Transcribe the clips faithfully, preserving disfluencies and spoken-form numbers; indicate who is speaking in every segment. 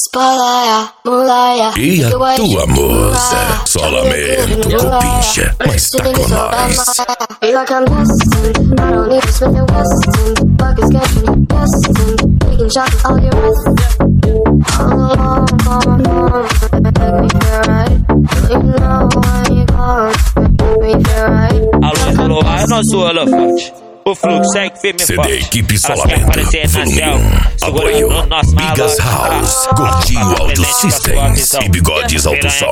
Speaker 1: Espalaia, mulaia.
Speaker 2: E a tua musa? Só lamento, cupincha, mas tá com nós.
Speaker 1: Feel like I'm destined, I don't need to spend your Westin. Buckets catching, destined, taking shots all your rest. All along, on my phone, make me feel right. You know when you call, make me feel right.
Speaker 3: Alô, alô, é nosso elefante. O fluxo segue firme e
Speaker 2: C D
Speaker 3: forte.
Speaker 2: Equipe Solamento, volume um. Apoio Bigas House, Gordinho Audio Systems e Bigodes Auto Som.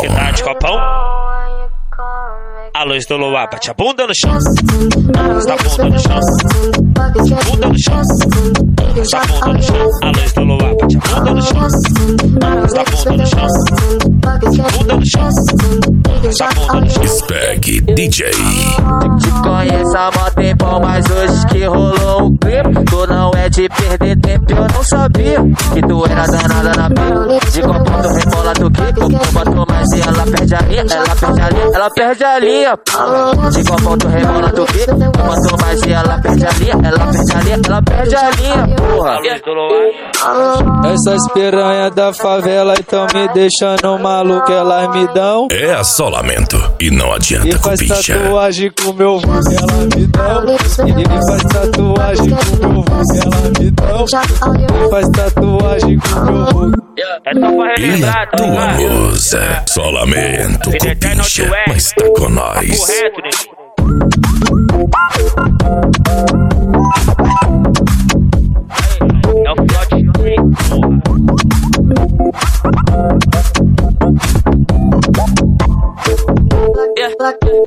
Speaker 3: A luz do luar bate a bunda no chão. Está a bunda no chão. Bunda no chão. Está a bunda no chão. A luz do luar bate a bunda no chão. Está a bunda no chão. Bunda no chão. Está a bunda no chão.
Speaker 2: Spag D J.
Speaker 4: Te conheço há mó tempão, mas hoje que rolou um clipe. Tu não é de perder tempo, eu não sabia que tu era danada na pica. De copo tu rebola do kick, tu botou mais e ela perde a linha, ela perde a linha, ela perde a linha. De copo tu rebola do kick, tu botou mais e ela perde a linha, ela perde a linha, ela perde a linha, porra.
Speaker 5: Essas piranha da favela então me deixando maluco, elas me dão.
Speaker 2: É só lamento e não adianta,
Speaker 5: E faz
Speaker 2: cupincha.
Speaker 5: tatuagem com meu vulgo, ela me dão. E faz tatuagem com meu vulgo, ela me dão. E faz tatuagem com meu vulgo.
Speaker 3: É só pra
Speaker 2: E
Speaker 3: relembrar,
Speaker 2: a
Speaker 3: tá
Speaker 2: tua
Speaker 3: ligado?
Speaker 2: musa? Só lamento, cupincha, mas tá com nós.
Speaker 3: Correto, nego.